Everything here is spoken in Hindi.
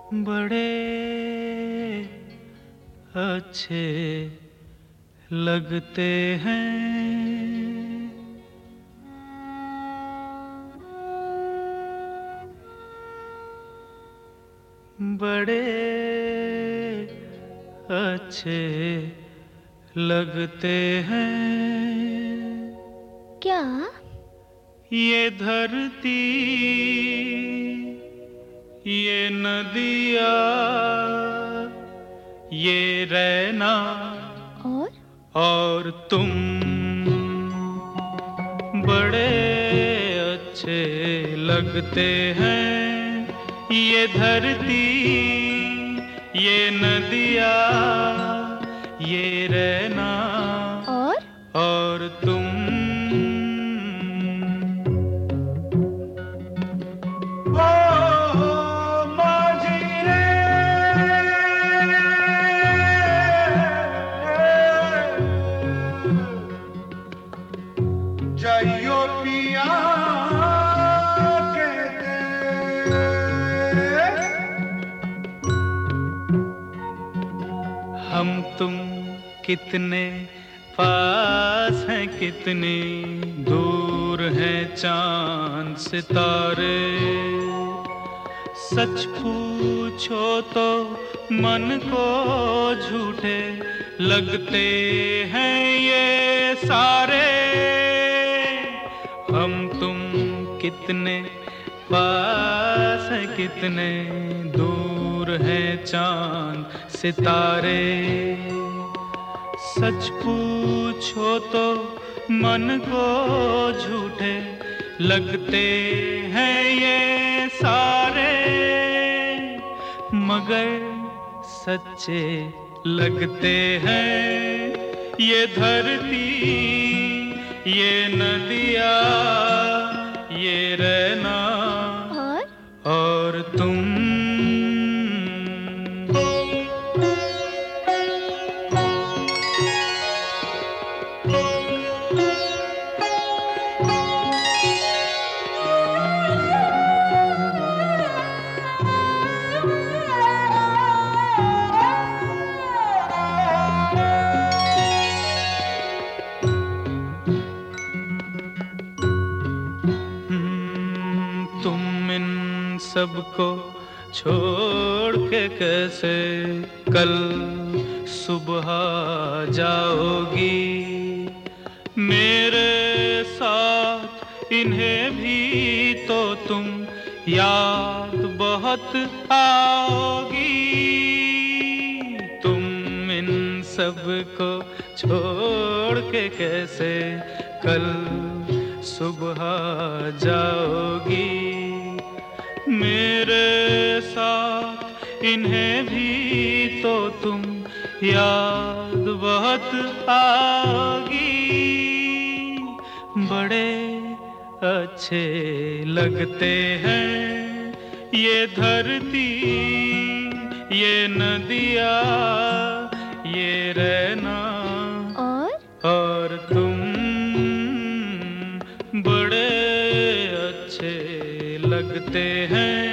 बड़े अच्छे लगते हैं। बड़े अच्छे लगते हैं। क्या? ये धरती, ये नदिया, ये रैना और तुम बड़े अच्छे लगते हैं। ये धरती, ये नदिया, ये रैना और तुम। जाइयो पिया कहते, हम तुम कितने पास हैं, कितनी दूर हैं चांद सितारे। सच पूछो तो मन को झूठे लगते हैं ये सारे। हम तुम कितने पास हैं, कितने दूर हैं चांद सितारे। सच पूछो तो मन को झूठे लगते हैं ये सारे, मगर सच्चे लगते हैं ये धरती, ये नदिया, ये रैना और तुम। तुम इन सबको छोड़ के कैसे कल सुबह जाओगी। मेरे साथ इन्हें भी तो तुम याद बहुत आओगी। तुम इन सबको छोड़ के कैसे कल सुबह जाओगी। मेरे साथ इन्हें भी तो तुम याद बहुत आओगी। बड़े अच्छे लगते हैं ये धरती, ये नदिया, ये रैना और तुम बड़े अच्छे लगते हैं।